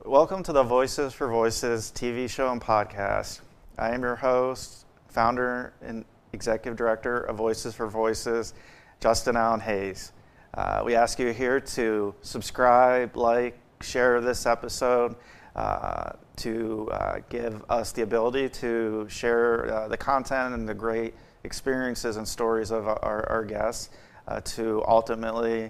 Welcome to the Voices for Voices TV show and podcast. I am your host, founder, and executive director of Voices for Voices, Justin Allen Hayes. We ask you here to subscribe, like, share this episode to give us the ability to share the content and the great experiences and stories of our guests to ultimately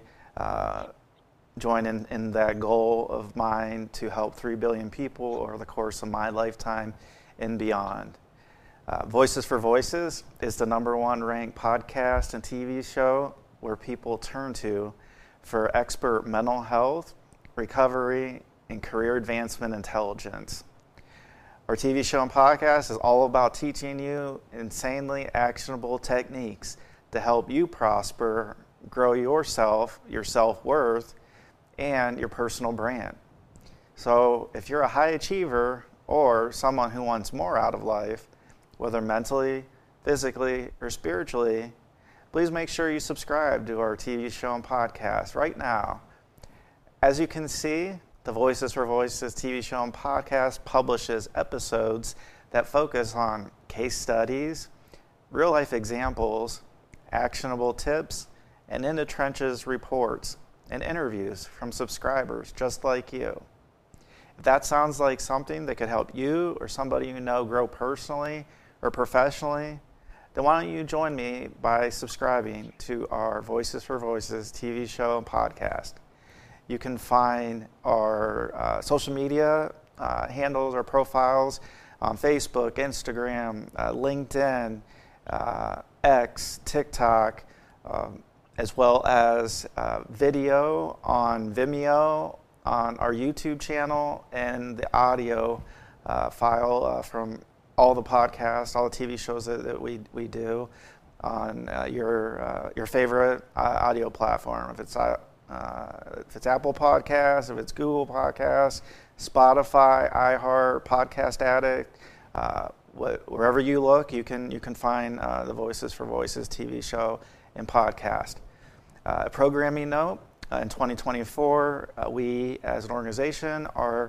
join in that goal of mine to help 3 billion people over the course of my lifetime and beyond. Voices for Voices is the #1 ranked podcast and TV show where people turn to for expert mental health, recovery, and career advancement intelligence. Our TV show and podcast is all about teaching you insanely actionable techniques to help you prosper, grow yourself, your self-worth, and your personal brand. So if you're a high achiever or someone who wants more out of life, whether mentally, physically, or spiritually, please make sure you subscribe to our TV show and podcast right now. As you can see, the Voices for Voices TV show and podcast publishes episodes that focus on case studies, real-life examples, actionable tips, and in-the-trenches reports and interviews from subscribers just like you. If that sounds like something that could help you or somebody you know grow personally or professionally, then why don't you join me by subscribing to our Voices for Voices TV show and podcast. You can find our social media handles or profiles on Facebook, Instagram, LinkedIn, X, TikTok, as well as video on Vimeo, on our YouTube channel, and the audio file from all the podcasts, all the TV shows that we do on your favorite audio platform. If it's Apple Podcasts, if it's Google Podcasts, Spotify, iHeart, Podcast Addict, wherever you look, you can find the Voices for Voices TV show and podcast. Programming note, in 2024, we as an organization are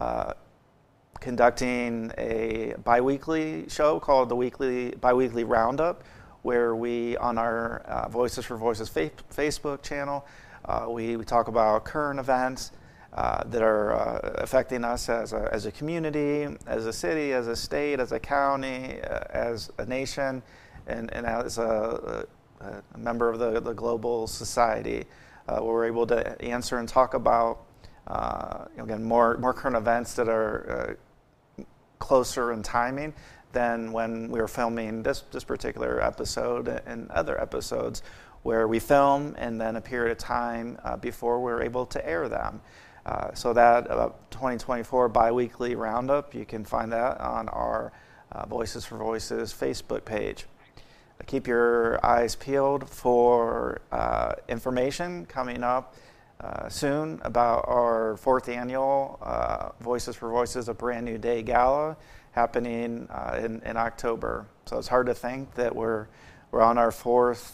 conducting a bi-weekly show called the Bi-Weekly Roundup, where we, on our Voices for Voices Facebook channel, we talk about current events that are affecting us as a community, as a city, as a state, as a county, as a nation, and as a member of the global society. We're able to answer and talk about again more current events that are closer in timing than when we were filming this particular episode and other episodes, where we film and then a period of time before we're able to air them. So that 2024 bi-weekly roundup, you can find that on our Voices for Voices Facebook page. Keep your eyes peeled for information coming up soon about our 4th annual Voices for Voices, A Brand New Day Gala happening in October. So it's hard to think that we're on our fourth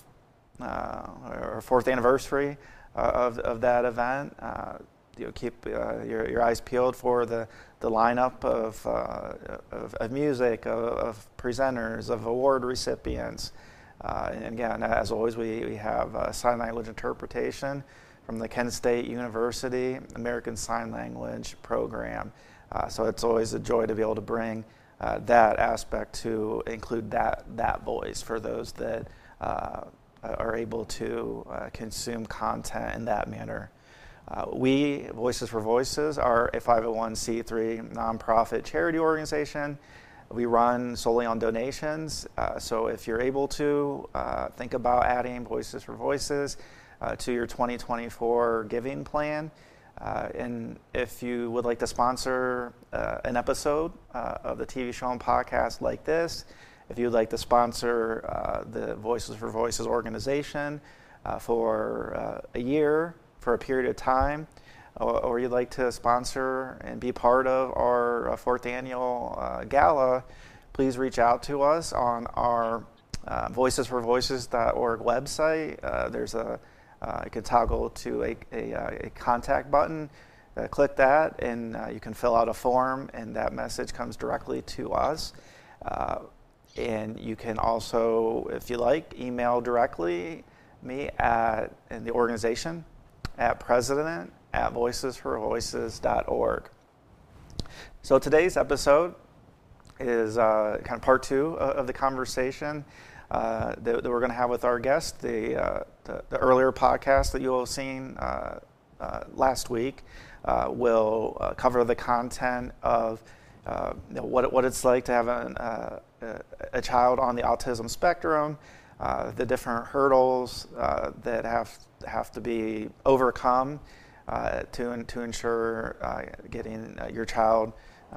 anniversary of that event. Keep your eyes peeled for the lineup of music, of presenters, of award recipients. And again, as always, we have sign language interpretation from the Kent State University American Sign Language program. So it's always a joy to be able to bring that aspect to include that voice for those that are able to consume content in that manner. We, Voices for Voices, are a 501c3 nonprofit charity organization. We run solely on donations, so if you're able to, think about adding Voices for Voices to your 2024 giving plan. And if you would like to sponsor an episode of the TV show and podcast like this, if you'd like to sponsor the Voices for Voices organization for a year, for a period of time, or you'd like to sponsor and be part of our 4th annual gala, please reach out to us on our voicesforvoices.org website. There's you can toggle to a contact button click that, and you can fill out a form, and that message comes directly to us. And you can also, if you like, email directly me in the organization at president@voicesforvoices.org. So today's episode is kind of part two of the conversation that we're going to have with our guest. The earlier podcast that you'll have seen last week will cover the content of what it's like to have a child on the autism spectrum, the different hurdles that have to be overcome to ensure getting your child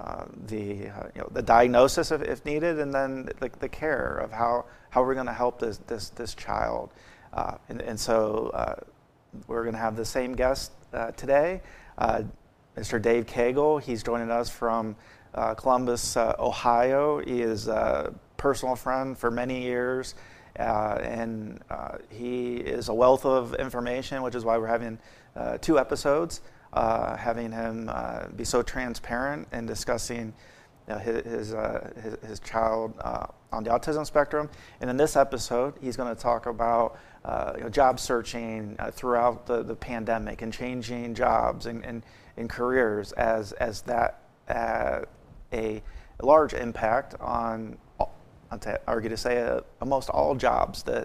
the diagnosis if needed, and then the care of how we're going to help this child. And so we're going to have the same guest today, Mr. Dave Cagle. He's joining us from Columbus, Ohio. He is a personal friend for many years, and he is a wealth of information, which is why we're having 2 episodes, having him be so transparent and discussing his child on the autism spectrum. And in this episode, he's going to talk about job searching throughout the pandemic and changing jobs and careers as that a large impact on, I'd argue to say, almost all jobs that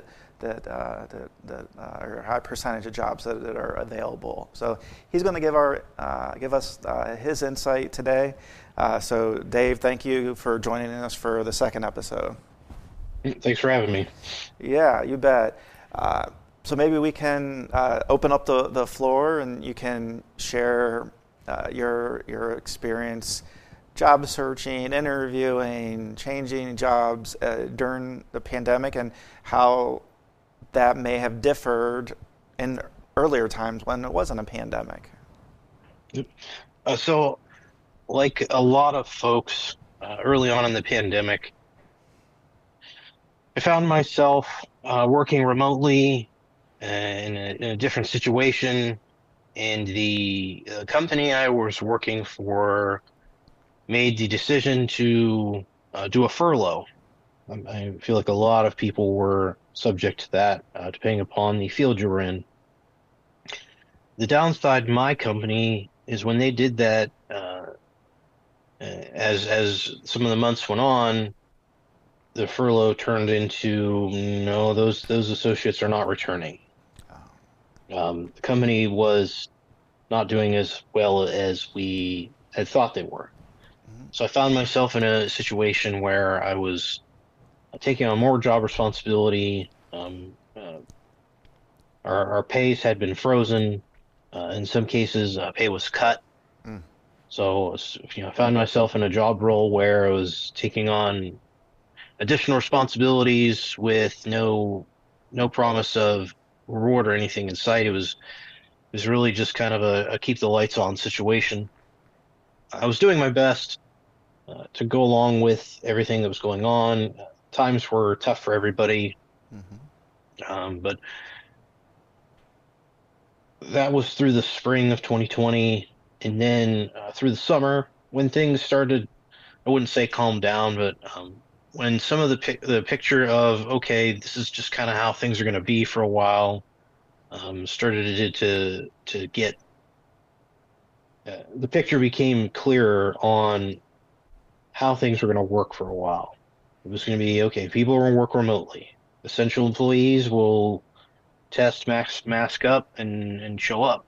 or a high percentage of jobs that are available. So he's going to give us his insight today. So Dave, thank you for joining us for the second episode. Thanks for having me. Yeah, you bet. So maybe we can open up the floor, and you can share your experience job searching, interviewing, changing jobs during the pandemic, and how that may have differed in earlier times when it wasn't a pandemic. So, like a lot of folks early on in the pandemic, I found myself working remotely in a different situation, and the company I was working for made the decision to do a furlough. I feel like a lot of people were subject to that, depending upon the field you were in. The downside to my company is when they did that, as some of the months went on, the furlough turned into, no, those associates are not returning. The company was not doing as well as we had thought they were. So I found myself in a situation where I was taking on more job responsibility. Our pays had been frozen. In some cases, pay was cut. So I found myself in a job role where I was taking on additional responsibilities with no promise of reward or anything in sight. It was really just kind of a keep the lights on situation. I was doing my best to go along with everything that was going on. Times were tough for everybody, but that was through the spring of 2020, and then through the summer when things started, I wouldn't say calm down, but when some of the picture of, okay, this is just kind of how things are going to be for a while, started to get, the picture became clearer on how things were going to work for a while. It was going to be, okay, people are going to work remotely. Essential employees will test, mask up, and show up.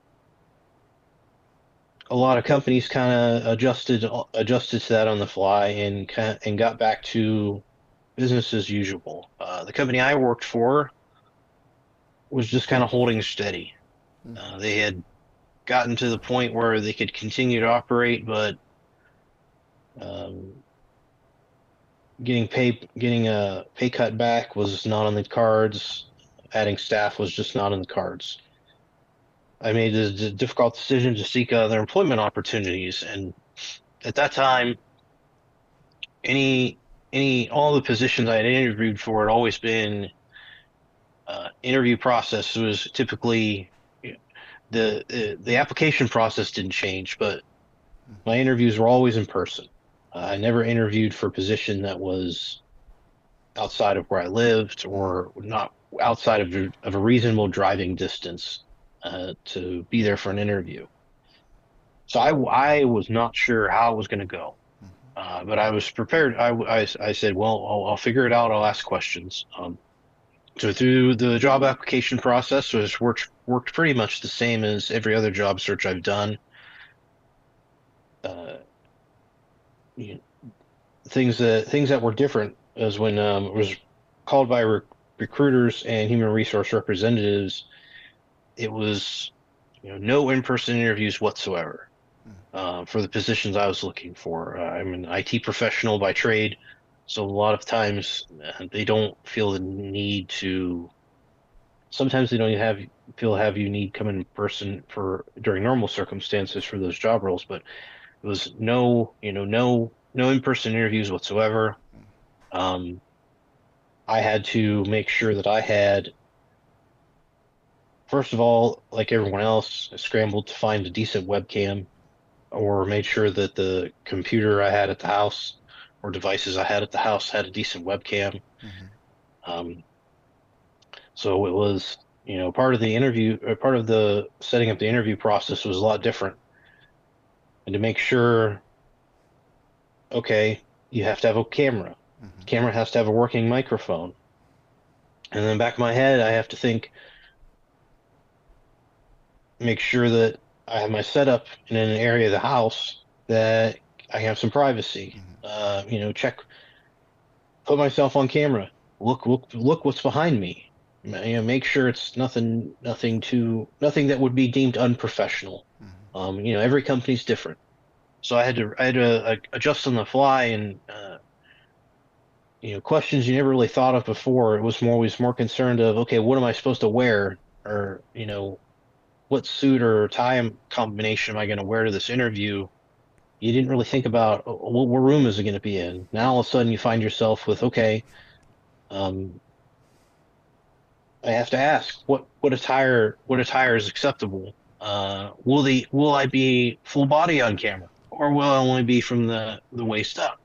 A lot of companies kind of adjusted to that on the fly and got back to business as usual. The company I worked for was just kind of holding steady. They had gotten to the point where they could continue to operate, but getting a pay cut back was not on the cards. Adding staff was just not on the cards. I made the difficult decision to seek other employment opportunities, and at that time, all the positions I had interviewed for had always been interview process was typically the application process didn't change, but my interviews were always in person. I never interviewed for a position that was outside of where I lived or not outside of a reasonable driving distance to be there for an interview. So I was not sure how it was going to go, but I was prepared. I said, well, I'll figure it out. I'll ask questions. So through the job application process, was worked pretty much the same as every other job search I've done. You know, things that were different is when it was called by recruiters and human resource representatives. It was no in-person interviews whatsoever for the positions I was looking for. I'm an IT professional by trade, so a lot of times they don't feel the need to. Sometimes they don't have you need come in person for during normal circumstances for those job roles, but it was no in-person interviews whatsoever. I had to make sure that I had, first of all, like everyone else, I scrambled to find a decent webcam or made sure that the computer I had at the house or devices I had at the house had a decent webcam. So it was, part of the interview, part of the setting up the interview process was a lot different. And to make sure, okay, you have to have a camera. The camera has to have a working microphone. And in the back of my head, I have to make sure that I have my setup in an area of the house that I have some privacy. Put myself on camera. Look what's behind me. Make sure it's nothing that would be deemed unprofessional. Every company's different, so I had to adjust on the fly and questions you never really thought of before. It was always more concerned of, okay, what am I supposed to wear, or what suit or tie combination am I going to wear to this interview? You didn't really think about what room is it going to be in. Now all of a sudden you find yourself with, okay, I have to ask what attire is acceptable. Will I be full body on camera, or will I only be from the waist up?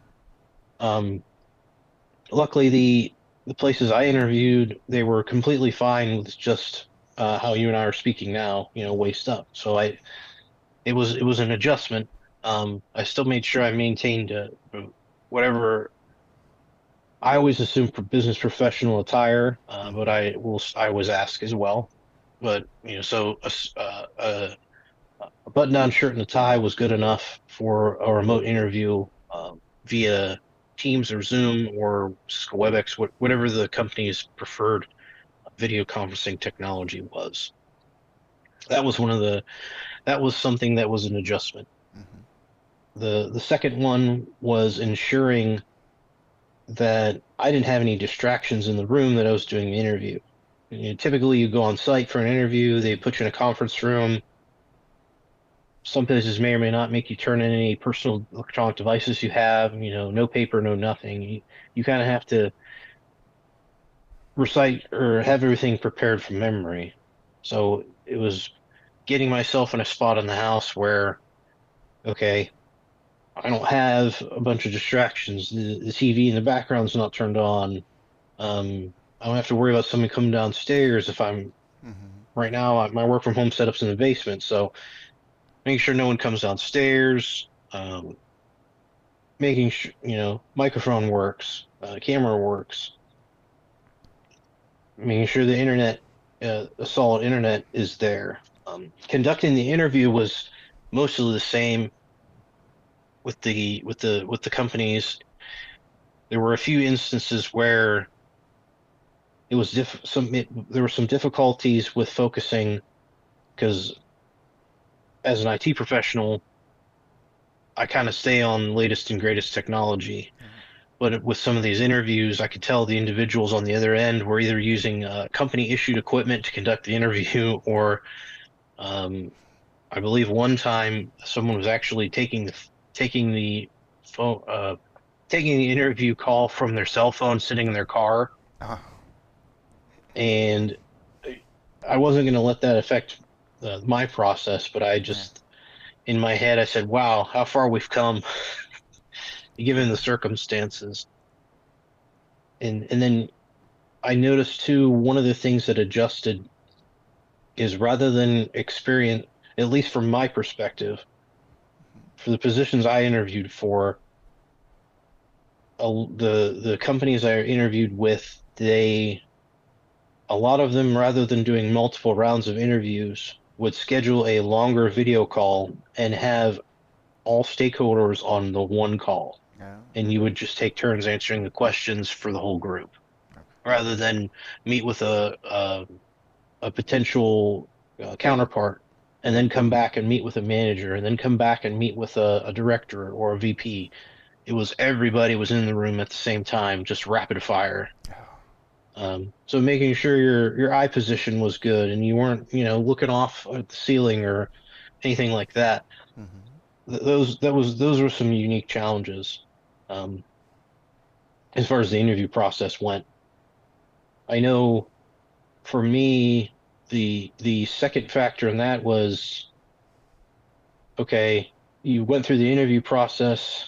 Luckily, the places I interviewed, they were completely fine with just how you and I are speaking now, waist up. So it was an adjustment. I still made sure I maintained whatever. I always assume business professional attire, but I was asked as well. But so a button-down shirt and a tie was good enough for a remote interview via Teams or Zoom or Cisco WebEx, whatever the company's preferred video conferencing technology was. That was something that was an adjustment. The second one was ensuring that I didn't have any distractions in the room that I was doing the interview. Typically, you go on site for an interview, they put you in a conference room. Some places may or may not make you turn in any personal electronic devices you have, no paper, no nothing. You kind of have to recite or have everything prepared from memory. So it was getting myself in a spot in the house where, okay, I don't have a bunch of distractions. The TV in the background's not turned on. I don't have to worry about somebody coming downstairs if I'm right now. My work from home setup's in the basement, so making sure no one comes downstairs, making sure microphone works, camera works, making sure the internet, a solid internet, is there. Conducting the interview was mostly the same with the companies. There were a few instances where it was there were some difficulties with focusing, because as an IT professional, I kind of stay on latest and greatest technology. But with some of these interviews, I could tell the individuals on the other end were either using company-issued equipment to conduct the interview, or I believe one time someone was actually taking the interview call from their cell phone, sitting in their car. And I wasn't going to let that affect my process, but I just in my head I said, "Wow, how far we've come, given the circumstances." And then I noticed too, one of the things that adjusted is rather than experience, at least from my perspective, for the positions I interviewed for, the companies I interviewed with, a lot of them, rather than doing multiple rounds of interviews, would schedule a longer video call and have all stakeholders on the one call. Yeah. And you would just take turns answering the questions for the whole group, rather than meet with a potential counterpart and then come back and meet with a manager and then come back and meet with a director or a VP. It was everybody was in the room at the same time, just rapid fire. So making sure your eye position was good and you weren't, looking off at the ceiling or anything like that. Those were some unique challenges. As far as the interview process went, I know for me, the second factor in that was, okay, you went through the interview process.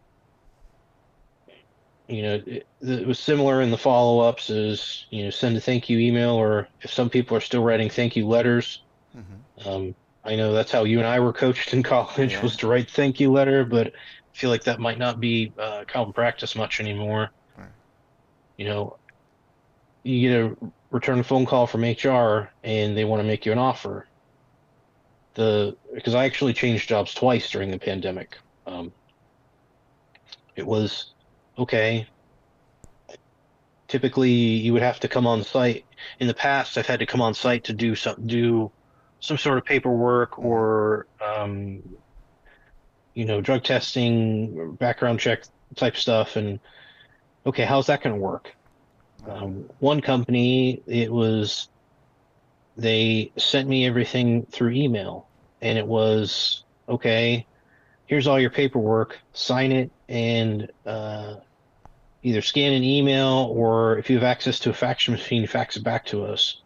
It was similar in the follow-ups as, send a thank you email, or if some people are still writing thank you letters. I know that's how you and I were coached in college, was to write thank you letter, but I feel like that might not be common practice much anymore. You get a return phone call from HR and they want to make you an offer. Because I actually changed jobs twice during the pandemic. It was, okay, typically you would have to come on site. In the past, I've had to come on site to do some sort of paperwork or, drug testing, background check type stuff. And okay, how's that going to work? One company, they sent me everything through email, and it was, okay, here's all your paperwork, sign it, and either scan an email, or if you have access to a fax machine, fax it back to us.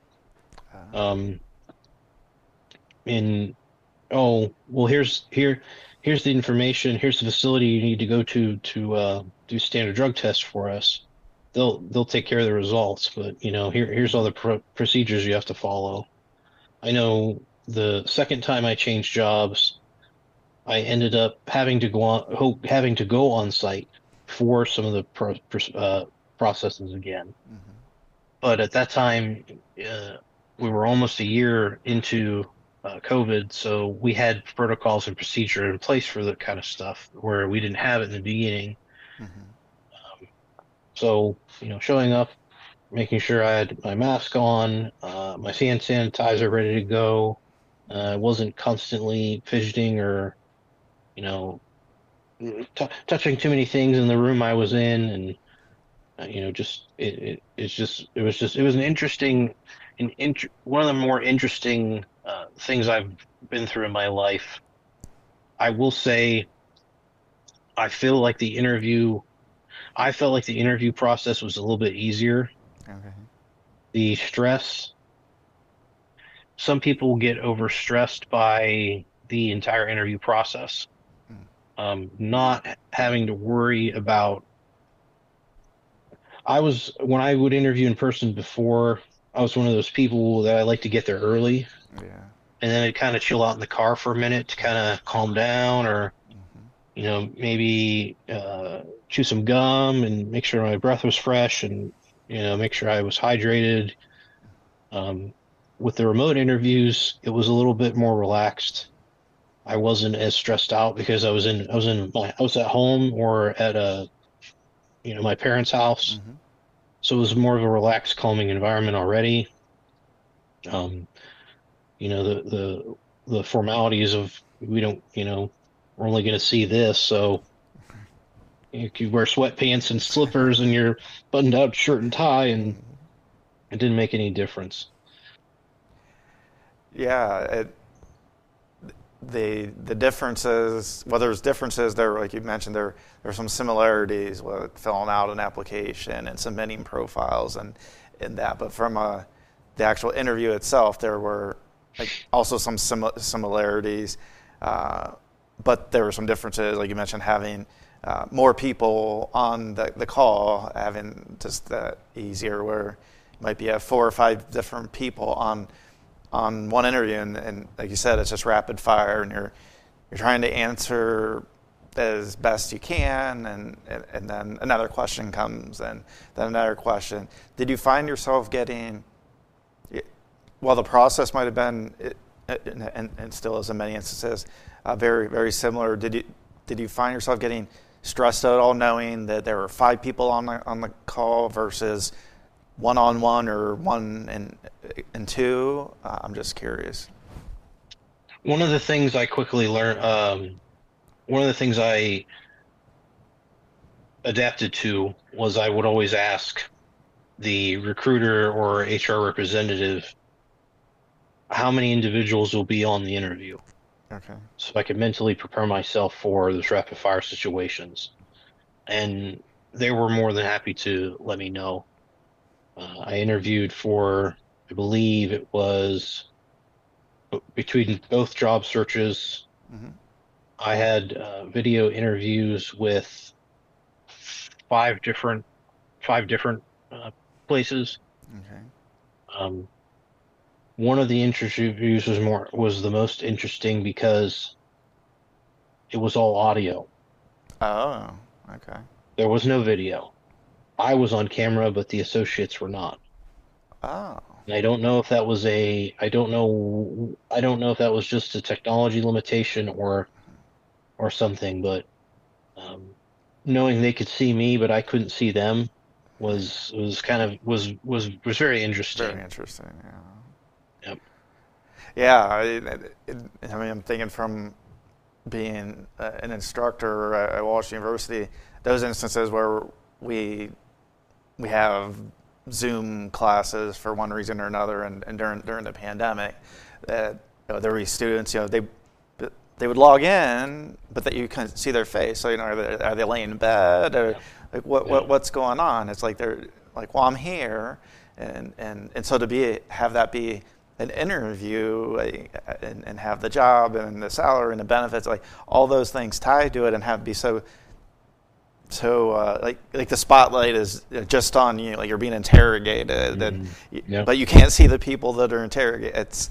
And here's the information, here's the facility you need to go to do standard drug tests for us. They'll take care of the results, but here's all the procedures you have to follow. I know the second time I changed jobs, I ended up having to go on site for some of the processes again. But at that time, we were almost a year into COVID, so we had protocols and procedure in place for that kind of stuff where we didn't have it in the beginning. So, showing up, making sure I had my mask on, my hand sanitizer ready to go. I wasn't constantly fidgeting or, touching too many things in the room I was in. And, it was an interesting, one of the more interesting things I've been through in my life. I will say, I felt like the interview process was a little bit easier. Okay. The stress, some people get overstressed by the entire interview process. Not having to worry about. When I would interview in person before, I was one of those people that I like to get there early. Yeah. And then I'd kind of chill out in the car for a minute to kind of calm down, or, maybe chew some gum and make sure my breath was fresh and, make sure I was hydrated. With the remote interviews, it was a little bit more relaxed. I wasn't as stressed out because I was at home or at my parents' house. So it was more of a relaxed, calming environment already. The formalities of, we don't, we're only going to see this. So you could wear sweatpants and slippers and your buttoned out shirt and tie, and it didn't make any difference. Yeah. The differences, well, there's differences there, like you mentioned, there are some similarities with filling out an application and submitting profiles and that, but from the actual interview itself, there were like also some similarities, but there were some differences. Like you mentioned, having more people on the call, having just that easier where you might be have 4 or 5 different people on one interview, and like you said, it's just rapid fire, and you're trying to answer as best you can, and then another question comes, and then another question. Did you find yourself getting, while the process might have been, and still is in many instances, very, very similar, did you find yourself getting stressed at all knowing that there were 5 people on the call versus one-on-one or 1 and 2? I'm just curious. One of the things I quickly learned, one of the things I adapted to was I would always ask the recruiter or HR representative how many individuals will be on the interview. Okay. So I could mentally prepare myself for those rapid fire situations. And they were more than happy to let me know. I interviewed for, I believe it was between both job searches. Mm-hmm. I had video interviews with 5 different places. Okay. One of the interviews was the most interesting because it was all audio. Oh, okay. There was no video. I was on camera, but the associates were not. Oh. And I don't know if that was I don't know if that was just a technology limitation or something, but knowing they could see me but I couldn't see them was very interesting. Very interesting. Yeah. Yep. Yeah. I mean, I'm thinking from being an instructor at Walsh University, those instances where we have Zoom classes for one reason or another, and during the pandemic, that there were students, they would log in, but that you couldn't see their face. So are they laying in bed, or like what's going on? It's like they're like, well, I'm here, and so to have that be an interview, and have the job and the salary and the benefits, like all those things tied to it, and have it be so like the spotlight is just on you, like you're being interrogated, but you can't see the people that are interrogated. It's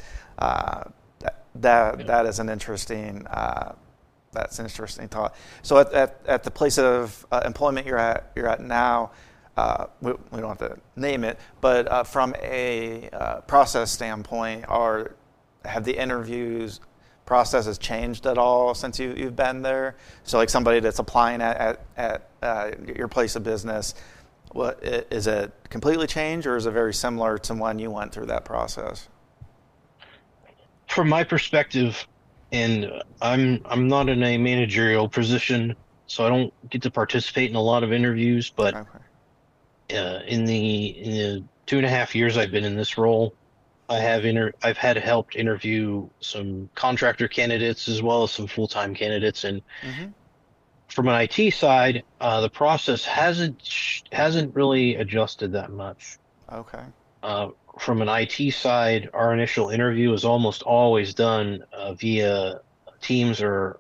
that is an interesting that's an interesting thought. So at the place of employment you're at now, we don't have to name it, but from a process standpoint, have the interviews process has changed at all since you've been there? So like somebody that's applying at your place of business, what is it completely changed, or is it very similar to when you went through that process? From my perspective, and I'm not in a managerial position, so I don't get to participate in a lot of interviews, but Okay. in the 2.5 years I've been in this role, I've had helped interview some contractor candidates as well as some full-time candidates, and from an IT side, the process hasn't really adjusted that much. Okay. From an IT side, our initial interview is almost always done via Teams or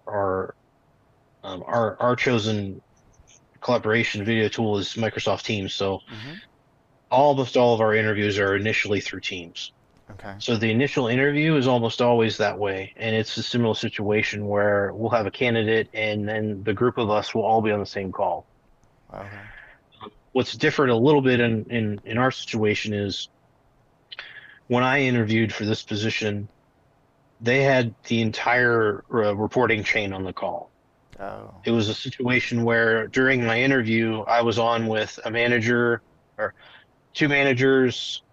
our chosen collaboration video tool is Microsoft Teams. So almost all of our interviews are initially through Teams. Okay. So the initial interview is almost always that way, and it's a similar situation where we'll have a candidate, and then the group of us will all be on the same call. Okay. What's different a little bit in our situation is when I interviewed for this position, they had the entire reporting chain on the call. Oh. It was a situation where during my interview, I was on with a manager or 2 managers,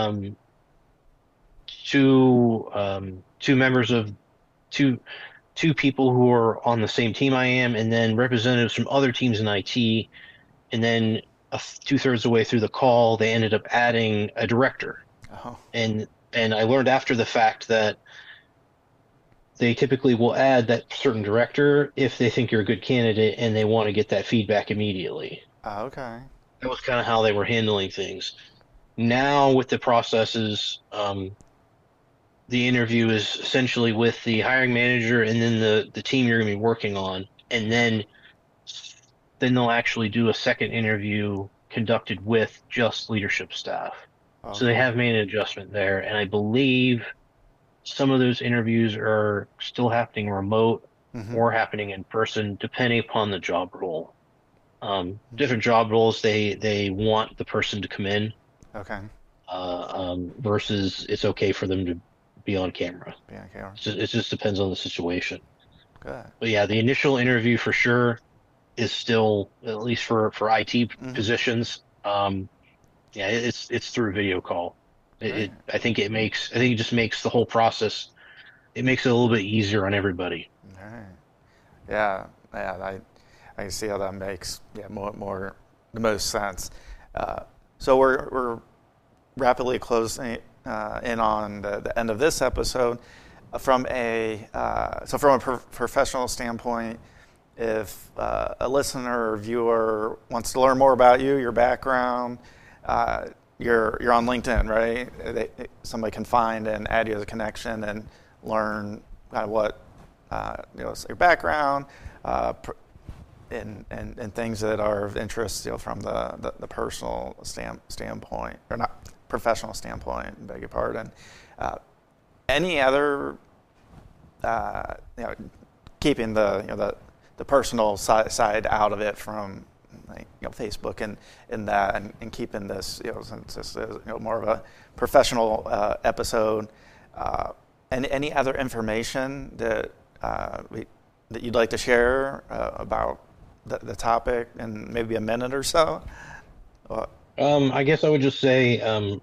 two members of two people who are on the same team I am, and then representatives from other teams in IT. And then 2/3 of the way through the call, they ended up adding a director. Oh. And I learned after the fact that they typically will add that certain director if they think you're a good candidate and they want to get that feedback immediately. Okay. That was kind of how they were handling things. Now with the processes, the interview is essentially with the hiring manager and then the team you're going to be working on, and then they'll actually do a second interview conducted with just leadership staff. So they Okay. have made an adjustment there, and I believe some of those interviews are still happening remote Mm-hmm. or happening in person, depending upon the job role. Different job roles, they want the person to come in, Okay. versus it's okay for them to be on camera. Be on camera. It just depends on the situation. Good. But yeah, the initial interview for sure is still, at least for IT Mm-hmm. positions. Yeah, it's through video call. Great. I think it just makes the whole process, it makes it a little bit easier on everybody. All right. Yeah. Yeah. I can see how that makes more the most sense. So we're rapidly closing in on the end of this episode. From a professional standpoint, if a listener or viewer wants to learn more about you, your background, you're on LinkedIn, right? Somebody can find and add you as a connection and learn kind of what your background, and things that are of interest, from the personal standpoint, or not professional standpoint. Beg your pardon. Any other, keeping the personal side out of it from Facebook and that, and keeping this, since this is more of a professional episode. Any other information that that you'd like to share about the topic in maybe a minute or so? I guess I would just say,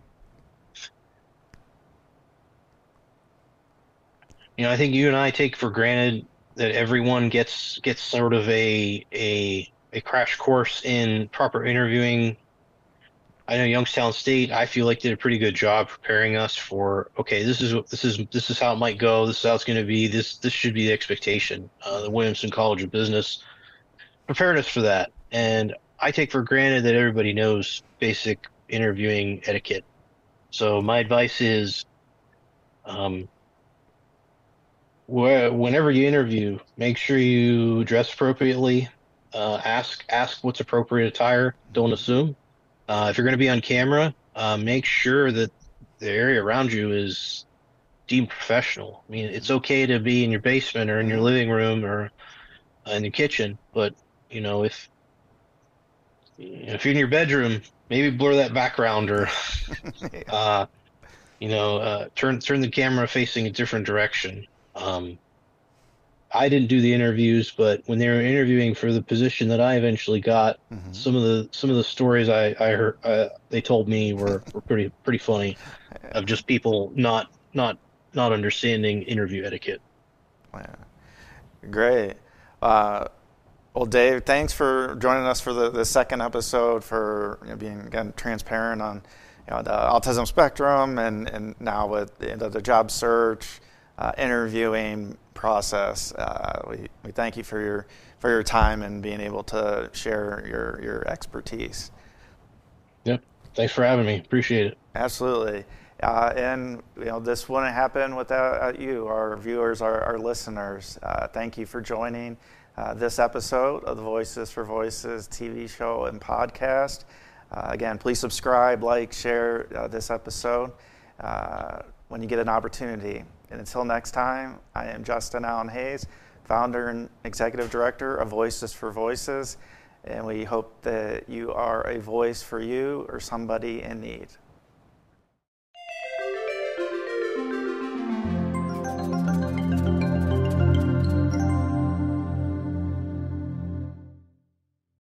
I think you and I take for granted that everyone gets sort of a crash course in proper interviewing. I know Youngstown State, I feel like, did a pretty good job preparing us for, okay, this is how it might go. This is how it's going to be. This should be the expectation. The Williamson College of Business prepared us for that, and I take for granted that everybody knows basic interviewing etiquette. So my advice is, whenever you interview, make sure you dress appropriately. Ask what's appropriate attire. Don't assume. If you're going to be on camera, make sure that the area around you is deemed professional. I mean, it's okay to be in your basement or in your Mm-hmm. living room or in the kitchen, but if you're in your bedroom, maybe blur that background, or Yeah. uh, turn the camera facing a different direction. I didn't do the interviews, but when they were interviewing for the position that I eventually got, Mm-hmm. some of the stories I heard, they told me were pretty funny, of just people not understanding interview etiquette. Yeah. Great. Uh, well, Dave, thanks for joining us for the second episode, for being, again, transparent on the autism spectrum, and now with the job search, interviewing process. We thank you for your time and being able to share your expertise. Yep. Thanks for having me. Appreciate it. Absolutely. And this wouldn't happen without you, our viewers, our listeners. Thank you for joining this episode of the Voices for Voices TV show and podcast. Again, please subscribe, like, share this episode when you get an opportunity. And until next time, I am Justin Allen Hayes, founder and executive director of Voices for Voices, and we hope that you are a voice for you or somebody in need.